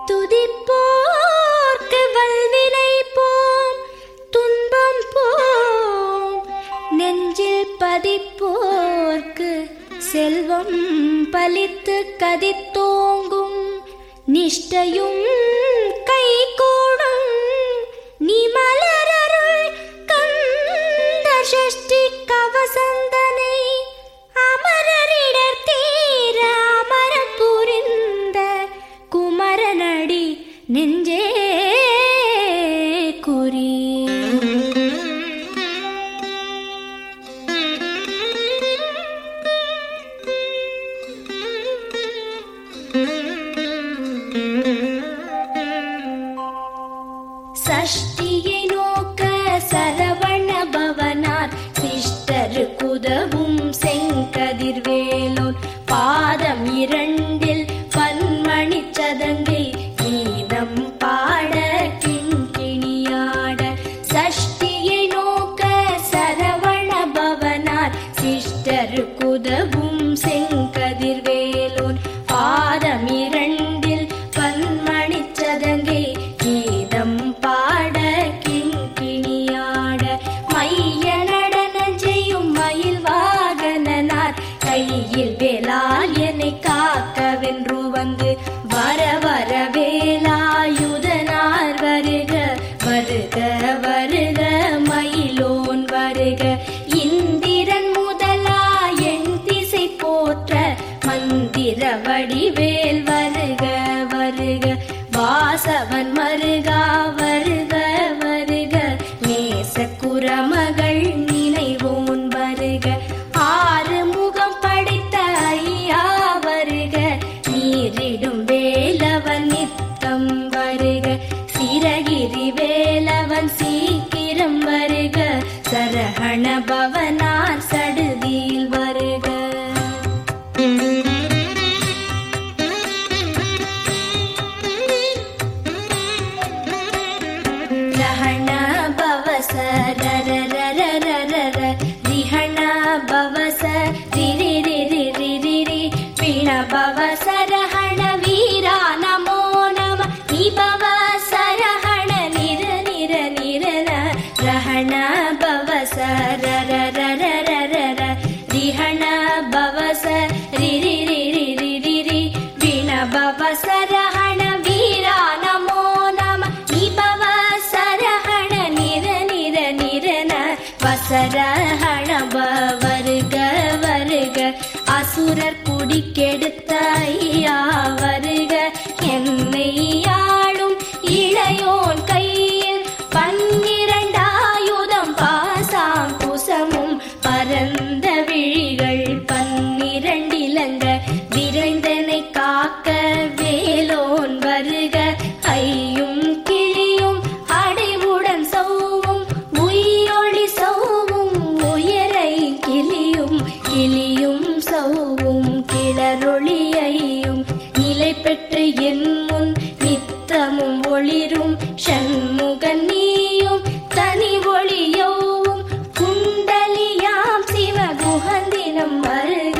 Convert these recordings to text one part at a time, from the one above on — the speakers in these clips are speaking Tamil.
துதிப்போர்க்கு வல்வினை போம் துன்பம் போம், நெஞ்சில் பதிப்போர்க்கு செல்வம் பலித்து கதித்தோங்கும், நிஷ்டையும் கைகூடும் நீ மலரருள் கந்த சஷ்டி கவசந்தனை, அமரரிடர் தீர அமரம் புரிந்த குமரனடி நெஞ்சே குறி. சஷ்டியை நோக்க சரவண பவனார் சிஷ்டரு குதவும் செங்கதிர்வேலோன், பாதம் இரண்டில் பன்மணி சதங்கை கீதம் பாட கிண்கிணியாட. சஷ்டியை நோக்க சரவண பவனார் சிஷ்டரு குதவும் செங்கதிர்வேலோன், பாதம் இரண்டில் பன்மணி சதங்கை கீதம் பாட கிண்கிணியாட. மைய நடன செய்யும் மயில் வாகனனார் கையில் வேலால் என்னை காக்கவென்று வந்து, வர வர வேலாயுதனார் வருக வருக வருக மயிலோன் வருக. இந்திரன் முதலா என் திசை போற்ற மந்திர வடிவேல் வருக வருக. வாசவன் மருகா வருக வருக, நேச குரமகள் நினைவோன் வருக. ஆறு முகம் படைத்த ஐயா வருக, நீரிடும் வேலவன் நித்தம் வருக. சிரகிரி வேலவன் சீக்கிரம் வருக, சரஹண பவனார் சடுதியில் வருக. ரஹண பவச ரரரரரரர, ரிஹண பவச ரிரிரிரிரிரிரி, பிண பவச ரஹண வீரா நமோ நம, நிபவ சரஹண நிர நிர நிரன. ரஹண பவச ரரரரரரர, ரிஹண பவச ரிரிரிரிரிரிரி, பிண பவச ரஹண வீரா நமோ நம, நிபவ சரஹண நிர நிர நிரன. வசரஹண வருக வருக, அசுரர் குடி கெடுத்த ஐயா வருக. என்னை ஆளும் இளையோன் கையில் பன்னிரண்டாயுதம் பாசாம் குசமும், பரந்த விழிகள் பன்னிரண்டிலங்க விரைந்தனை காக்க வேலோன் வருக. ஐயும் கிளியும் அடைவுடன் சௌவும் உயிரொளி சௌவும், உயரை கிளியும் கிளியும் சௌவும் கிளரொளியையும், நிலை பெற்று என் முன் நித்தமும் ஒளிரும் ஷண்முகன் நீயும் தனி ஒளியோவும், குண்டலியாம் சிவகுஹந்தினம் வருக.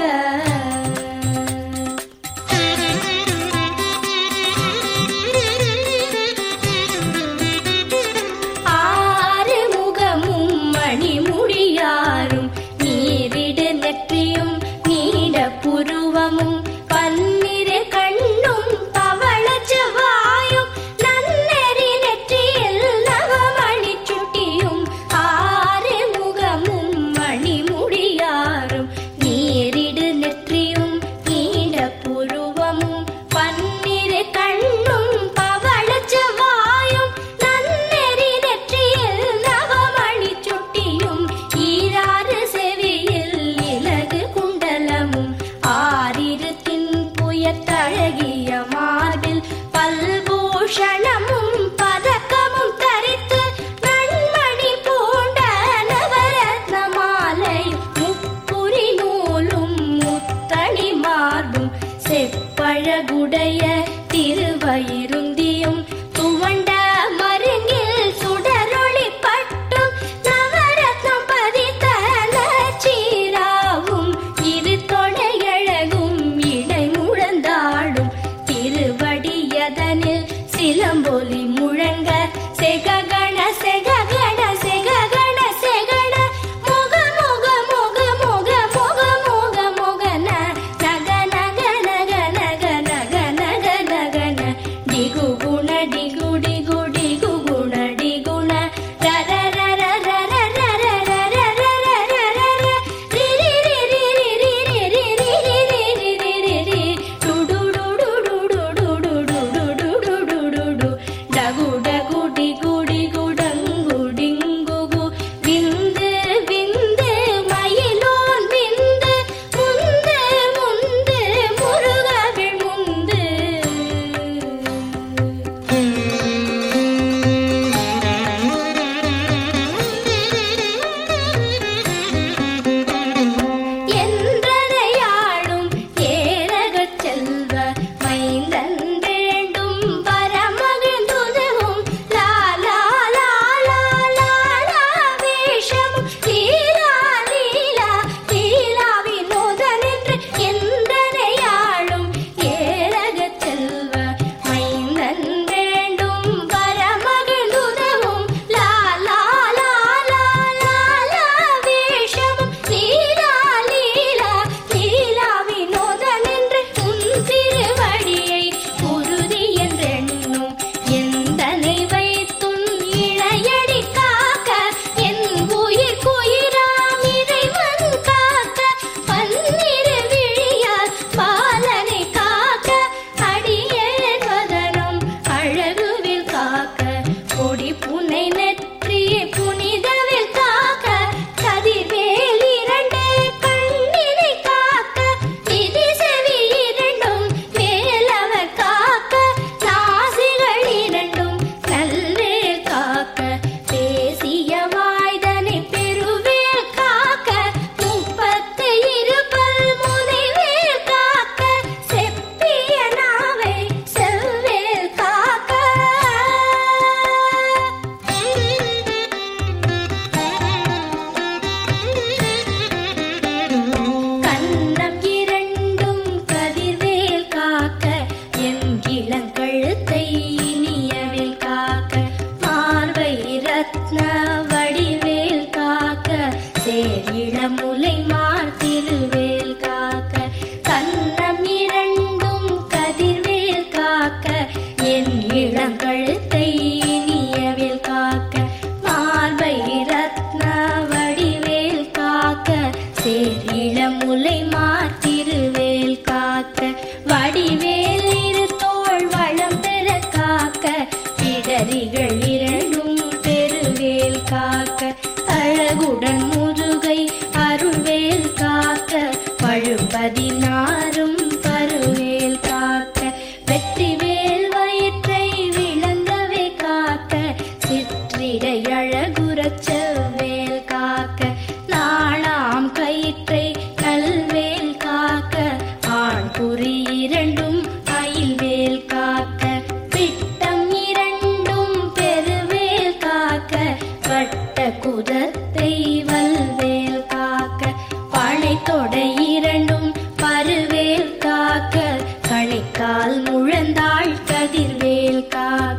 ஆறு முகமும் மணிமுடியாரும், நீரிடு நெற்றியும் நீட புருவமும், பன்னிரு கண்ணும் பவள செவ்வாயும், நன்னெறி நெற்றியில் நவமணி சுட்டியும். ஆறு முகமும் மணிமுடியாரும், நீரிடு நெற்றியும் நீட புருவமும், பன்னிரு கண்ணும் பவள செவ்வாயும், நன்னெறி நெற்றியில் நவமணி சுட்டியும். ஈராறு செவியில் இலகு குண்டலமும், ஆறிரு தின்புயத்தழகிய மார்பில் பல்பூஷணமும் பதக்கமும் தரித்து, நன்மணி பூண்ட நவரத்ன மாலை முப்புரி நூலும் முத்தணி மார்பும், செப்பழகுடைய திருவயிருந்தியும், துவண்ட மருங்கில் சுடரொளி பட்டும், நவரத்னம் பதித்த நச்சீராவும், இரு தொடையழகும் இடை முழந்தாடும் திருவடியதனில் நாரும் பருவேல் காக்க வெற்றிவேல் வயிற்றை விளங்கவே காக்க சிற்றிடை அழகுறச் செவ்வேல் காக்க நாளாம் கயிற்றை நல்வேல் காக்க ஆண் குறி இரண்டும் அயில்வேல் காக்க பிட்டம் இரண்டும் பெருவேல் காக்க வட்ட குதத்தை வல்வேல் காக்க பனை தொடை இரண்டும் பருவேல் காக்க கணைக்கால் முழந்தாள் கதிர்வேல் காக்க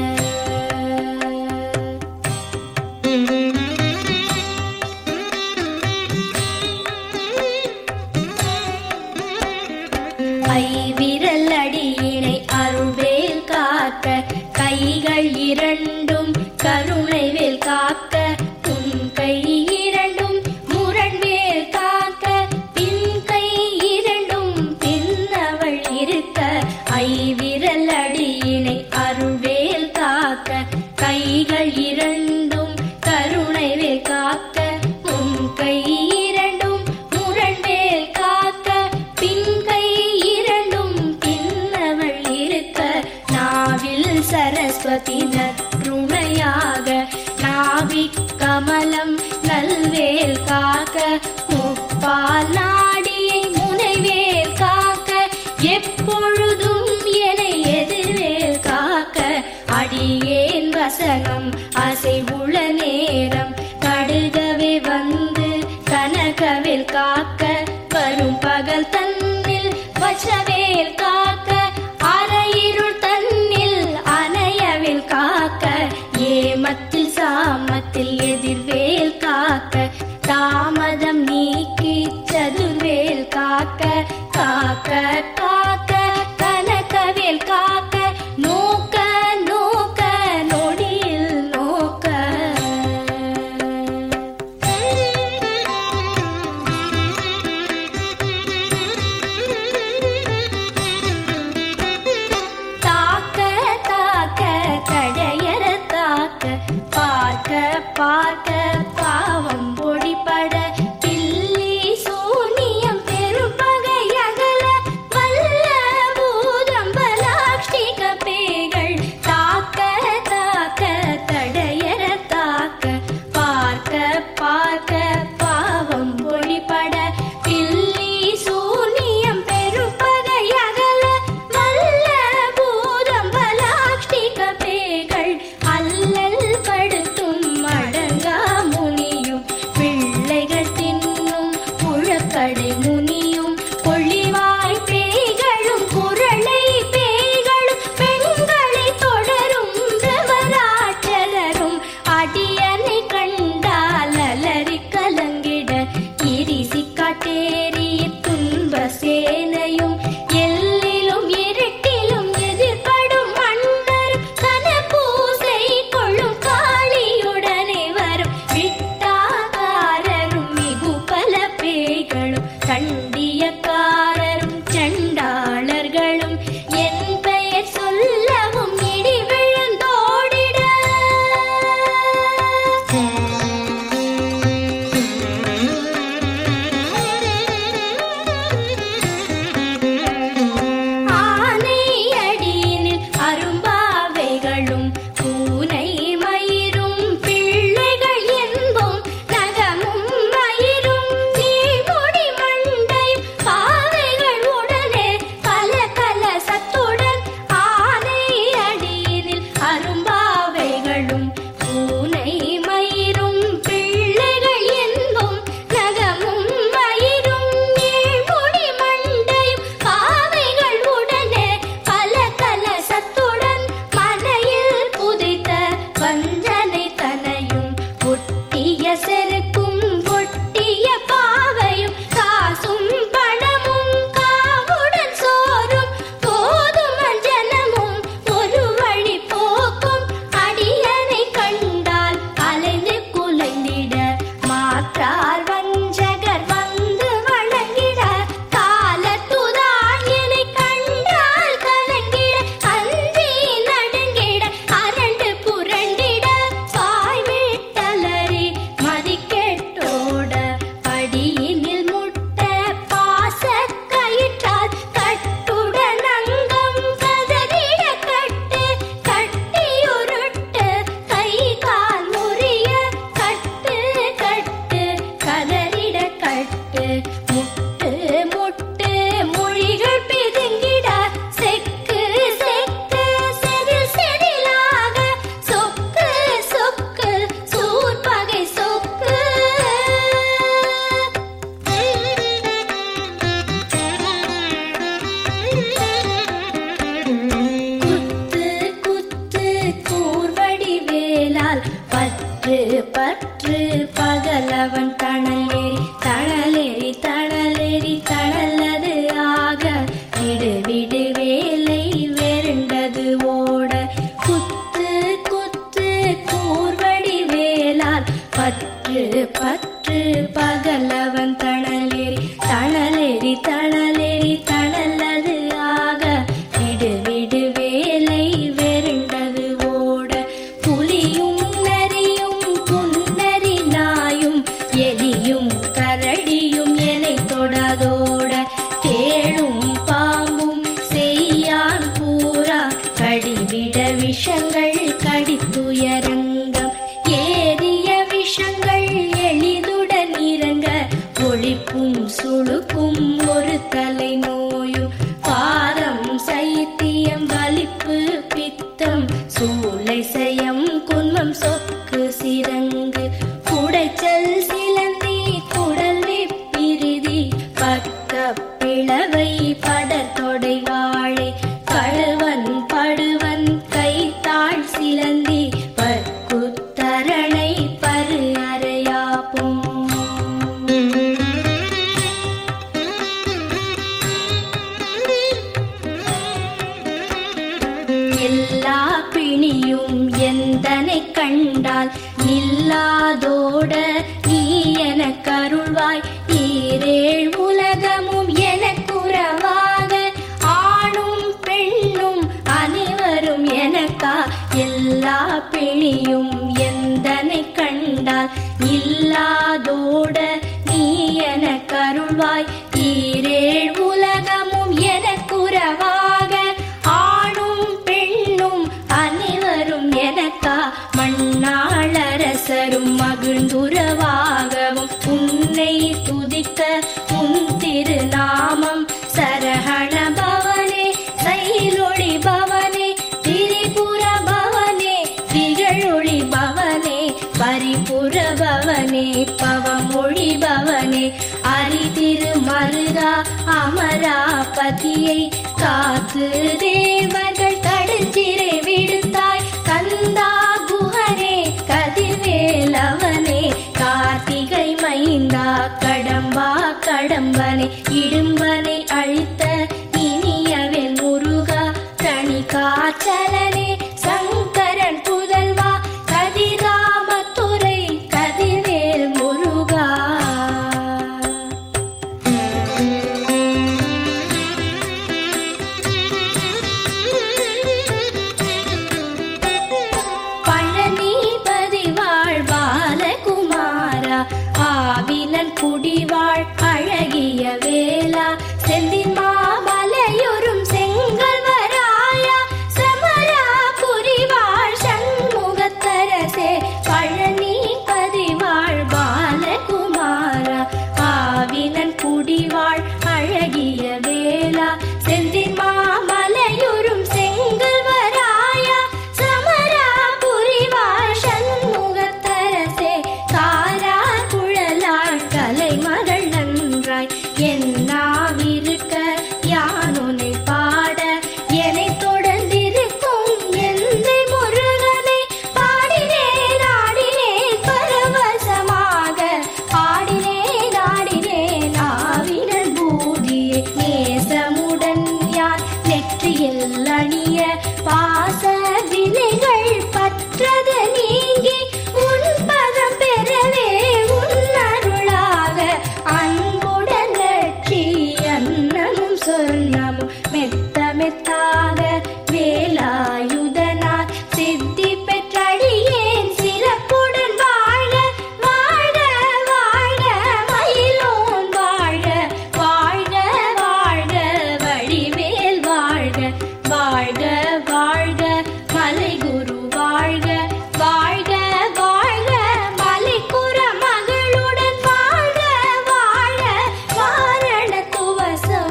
ஐவிரல் அடியினை அருள்வேல் காக்க கைகள் இரண்டும் கருணைவேல் காக்க உன் கை இரண்டும் முரண்வேல் காக்க பின் கை இரண்டும் பின்னவள் இருக்க ஐவிரல் அடியினை அருள்வேல் காக்க கைகள் இரண்டும் கருணைவேல் காக்க உன் கை இரண்டும் முரண்வேல் காக்க பின் கை இரண்டும் பின்னவள் இருக்க நாவில் சரஸ்வதி நற்றுணையாக நாவிக் கமலம் நல்வேல் காக்க முப்பால் நாடியை முனைவேல் காக்க எப்பொழுதும் என எதிர்வேல் காக்க அடியேன் வசனம் அசைவுள்ள நேரம் கடுகவே வந்து கனகவேல் காக்க வரும் பகல் தன்னில் வச்சவேல் காக்க அரையிருள் தன்னில் அணையவேல் காக்க ஏமத்தில் சாமத்தில் எதிர்வேல் காக்க தாமதம் நீக்கி சதுர்வேல் காக்க காக்க காக்க கனகவேல் காக்க நோக்க நோக்க நொடியில் நோக்க தாக்க தாக்க தடையற தாக்க பார்க்க பார்க்க பாவம் பொடிபட பில்லி சூனியம் பெரும்பகையகல வல்ல பூதம்பலாக்ஷிக பேய்கள் தாக்க தாக்க தடையற தாக்க பார்க்க பார்க்க பாவம் பொடிபட பில்லி சூனியம் பெரும்பகையகல வல்ல பூதம்பலாக்ஷிக பேய்கள் அல்லல் படுத்தும் அடங்கா முனியும் பிள்ளைகள் தின்னும் புழக்கடை முனியும் பொழிவாய் பேய்களும் குரளை பேய்களும் பெண்களை தொடரும் பிரமராட்சரரும் அடியனை கண்டால் அலறி கலங்கிட இரிசி காட்டேறி துன்ப சேனையும் எல்லிலும் இருட்டிலும் எதிர்படும் மன்னர் கனபூசை கொள்ளும் காளியுடனே வரும் விட்டாகாரரும் மிகு பல பேய்களும் சண்டியக்காரரும் சண்டாளர்களும் என் பெயர் சொல்லவும் இடி விழுந்தோடிட எந்தனை கண்டால் நில்லாதோட நீ எனக்கருள்வாய். ஈரேழ் உலகமும் எனக்குறவாக ஆணும் பெண்ணும் அனைவரும் எனக்கா. எல்லா பிணியும் எந்தனை கண்டால் இல்லாதோட நீ எனக்கருள்வாய். ஈரேழ் உலகமும் எனக்குறவாக ஆணும் பெண்ணும் அனைவரும் எனக்கா. மண்ணாளரசரும் மகிழ்ந்துறவாகவும் உன்னை துதிக்க உன் திருநாமம். சரஹண பவனே சைலொளி பவனே திரிபுர பவனே திகழொளி பவனே பரிபுர பவனே பவமொழி பவனே அரிதிரு மருகா அமராபதியை காத்து தேவர்கள் கடுஞ்சிறை விடுத்தாய். கந்தா குஹனே கதிர்வேலவனே கார்த்திகை மைந்தா கடம்பா கடம்பனே இடும்பனை அழித்த இனியவன் முருகா கணிகாச்சலனே சங்கரன் புதல்வா கதிராமத்துறை கதிர்வேல் முருகா. பழனிபதி வாழ் பாலகுமாரா ஆவினன் குடிவாழ் அழகிய வேளா செந்தின் மாமலையொரும் செங்கல்வராயா சமரா புரிவாழ் சண்முகத்தரசே. பழனிபதி வாழ் பாலகுமாரா ஆவினன் குடிவாழ் அழகிய வேளா செந்தின் மாமலையொரும் செங்கல்வராயா சமரா புரிவாழ் சண்முகத்தரசே. காரா குழலாள் கலைமகள் நன்றாய் என்னாவிருக்க யானுனை பாட என்னை தொடர்ந்திருக்கும் எந்தை முருகனை பாடினேன் ஆடினேன் பரவசமாக ஆடினேன் ஆடினேன் ஆவினன் பூதியை நேசமுடன் யான் நெற்றியில் அணிய பாச வினைகள் பற்றது நீங்கி உன் பதம் பெறவே உன் அருளாக அன்புடன் நற்றி அன்னமும் சொன்னமும் மெத்த மெத்தாக வேலாயுதனார் சித்தி பெற்றடியேன் சிறப்புடன் வாழ்க வாழ்க வாழ்க மயிலோன் வாழ்க வாழ்க வாழ்க வடிவேல் வாழ்க வாழ்க வாழ்க மலைகுரு வாழ்க வாழ்க வாழ்க மலைக்குற மகளுடன் வாழ்க வாழ வாரண துவசம்.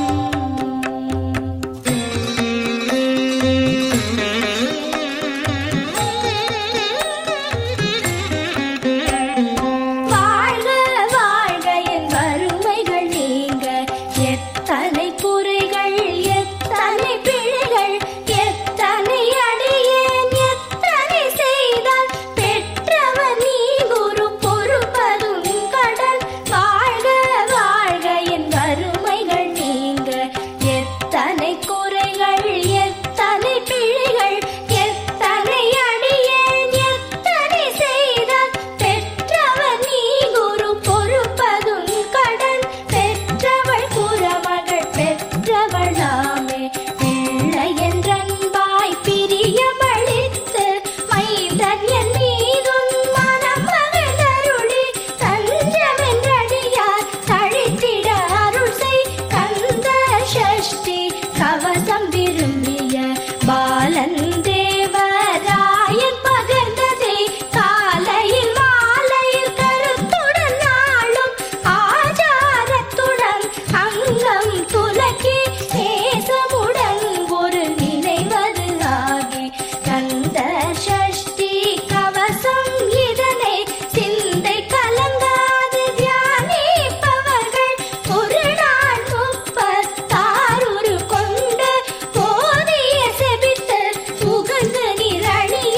வாழ்க வாழ்க என் வறுமைகள் நீங்க எத்தனை குறைகள் எத்தனை பிழைகள் எத்தனை அடியேன் எத்தனை செய்தால் பெற்றவன் நீ குரு பொறுப்பதும் கடன். வாழ்க வாழ்க என் வறுமைகள் நீங்க எத்தனை குறைகள் எத்தனை பிழைகள் எத்தனை அடியேன் எத்தனை செய்தால் பெற்றவன் நீ குரு பொறுப்பதும் கடன். பெற்றவள் குறமகள் பெற்றவளாமே பிள்ளை என்றன்பாய் பிரியமளித்து மைந்தன் என் மீதும் மனம் மகிழ்ந்தருளி தஞ்சமென்றடியார் தழைத்திட அருள் செய். கந்த சஷ்டி கவசம் விரும்பிய பாலன் தேவராயன் பகர்ந்ததே காலையில் மாலையில் கருத்துடன் நாளும் ஆச்சாரத்துடன் அங்கம் துலக்கி நேசமுடன் ஒரு நினைவது ஆகி கந்த சஷ்டி கவசம் இதனை சிந்தை கலங்காது தியானிப்பவர்கள் ஒரு நாள் 36 கொண்டு போதிய செபித்து புகழ்ந்து நிரணிய.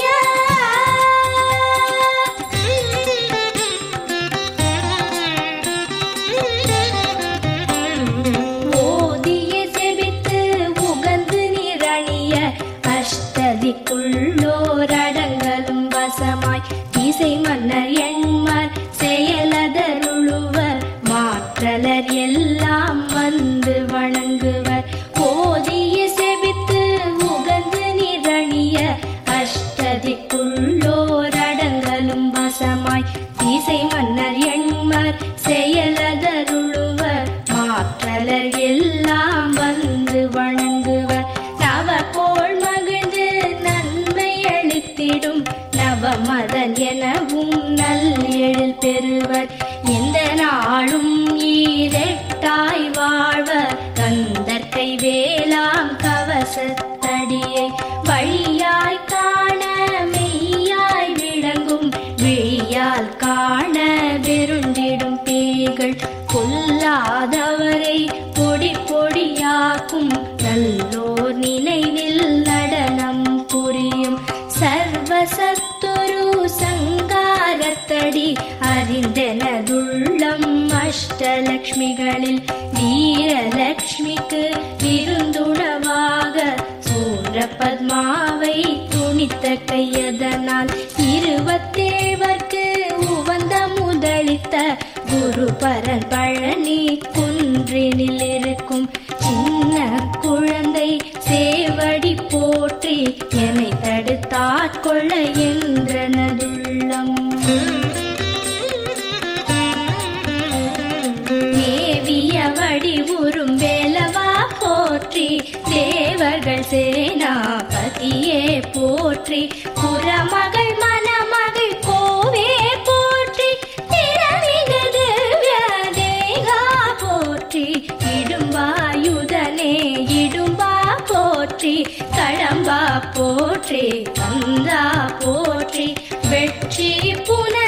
ஓதிய செபித்து உகந்து நிரணிய அஷ்டதிக்குள்ளோர் அடங்கல் வணங்குவர். நவகோள் மகிழ்ந்து நன்மை அளித்திடும் நவமதன் எனவும் நல் எழில் பெறுவர். எந்த நாளும் ஈரெட்டாய் வாழ்வர் கந்தற்கை வேளாம் கவசத்தடியை வழியாய் காண மெய்யாய் விளங்கும் விழியால் காண வெருண்டிடும் பேய்கள் கொல்லாதவரை பொடி பொடியாக்கும் நல்லோர் நினைவில் நடனம் புரியும். சர்வசத்துரு சங்காரத்தடி அறிந்தனதுள்ளம் அஷ்டலக்ஷ்மிகளில் வீரலக்ஷ்மிக்கு விருந்துணவாக சூரபத்மாவை துணித்த கையதனால் 27 உவந்த முதலித்த குருபரன் பழனி குன்றினில் இருக்கும் சின்ன குழந்தை சேவடி போற்றி என்னை தடுத்தாட்கொள்ள என்றனதுள்ளம். மேவிய வடிவுறும் வேலவா போற்றி தேவர்கள் சேனாபதியே போற்றி புறமகள் மணமகள் கோவே போற்றி திறமிகு திவ்ய தேகா போற்றி இடும்பாயுதனே இடும்பா போற்றி கடம்பா போற்றி கந்தா போற்றி வெற்றி புன